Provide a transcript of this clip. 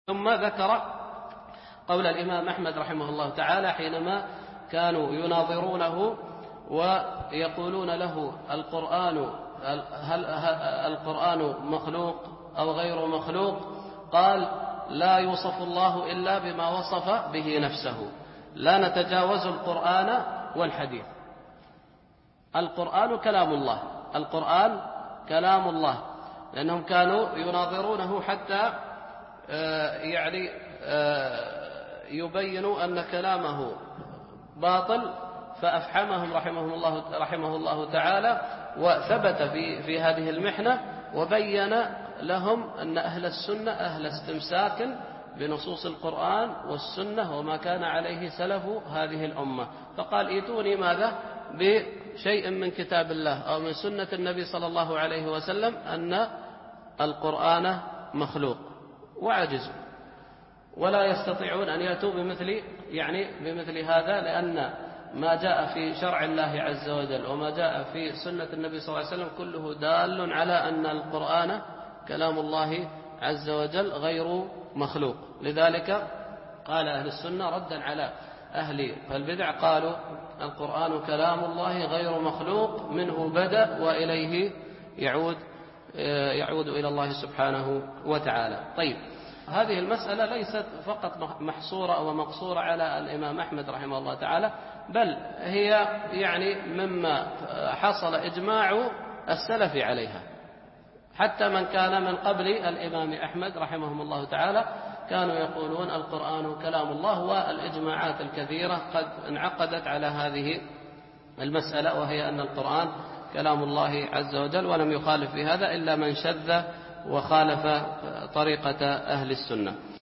ثم ذكر قول الإمام أحمد رحمه الله تعالى حينما كانوا يناظرونه ويقولون له هل القرآن مخلوق أو غير مخلوق؟ قال: لا يوصف الله إلا بما وصف به نفسه، لا نتجاوز القرآن والحديث. القرآن كلام الله، القرآن كلام الله، لأنهم كانوا يناظرونه حتى يبينوا أن كلامه باطل، فأفحمهم رحمه الله تعالى وثبت في هذه المحنة، وبين لهم أن أهل السنة أهل استمساك بنصوص القرآن والسنة وما كان عليه سلف هذه الأمة. فقال: ائتوني ماذا؟ بشيء من كتاب الله أو من سنة النبي صلى الله عليه وسلم أن القرآن مخلوق، وعجزوا ولا يستطيعون أن يأتوا بمثل هذا، لأن ما جاء في شرع الله عز وجل وما جاء في سنة النبي صلى الله عليه وسلم كله دال على أن القرآن كلام الله عز وجل غير مخلوق. لذلك قال أهل السنة ردا على أهل البدع، قالوا: القرآن كلام الله غير مخلوق، منه بدأ وإليه يعود إلى الله سبحانه وتعالى. طيب، هذه المسألة ليست فقط محصورة ومقصورة على الإمام أحمد رحمه الله تعالى، بل هي مما حصل إجماع السلف عليها. حتى من كان من قبل الإمام أحمد رحمه الله تعالى كانوا يقولون القرآن كلام الله، والإجماعات الكثيرة قد انعقدت على هذه المسألة، وهي أن القرآن كلام الله عز وجل، ولم يخالف في هذا إلا من شذ وخالف طريقة أهل السنة.